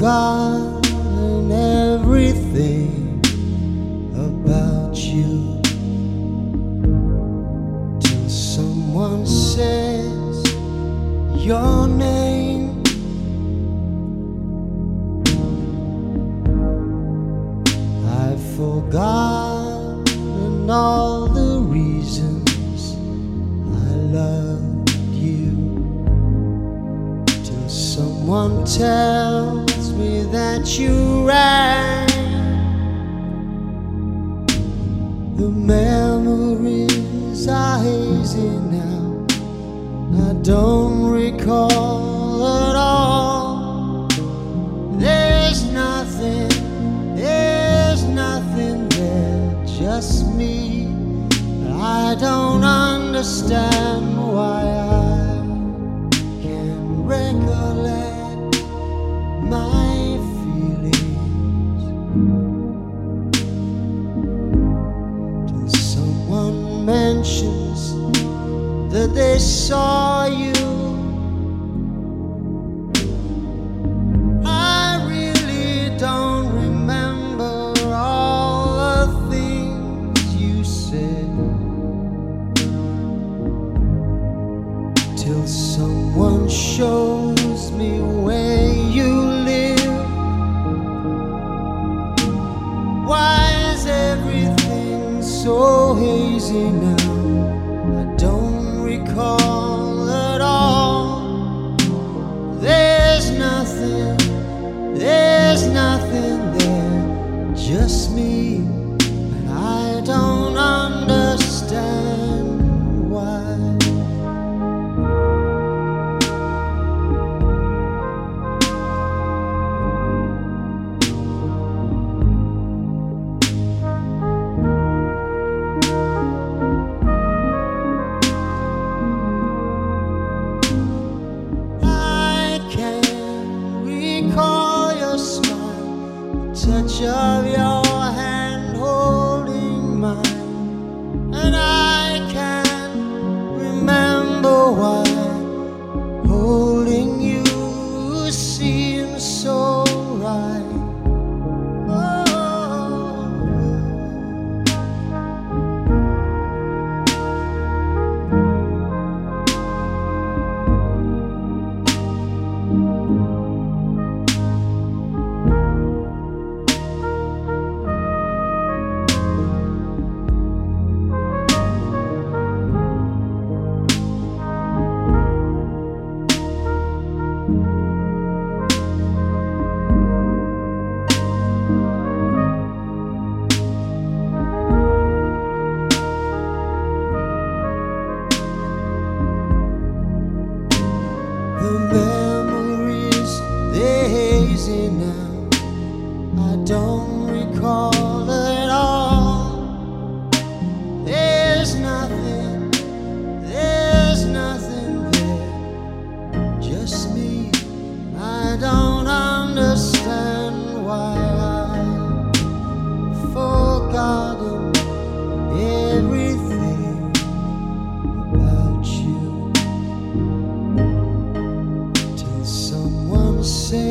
forgotten everything about you till someone says your name. I've forgotten all the reasons I loved you till someone tells me that you rang. The memories are hazy now, I don't recall at all. There's nothing there, just me. I don't understand why I can't recollect my feelings till someone mentions that they saw you. I really don't remember all the things you said till someone shows me where you live. Why is everything so hazy now? I don't recall at all. There's nothing there, just me, and I don't understand why. Recall your smile, the touch of your hand holding mine, and I can't remember why holding you seems so right. The memories, they're hazy now, I don't recall at all. There's nothing there, just me. I don't understand why I've forgotten everything about you till someone says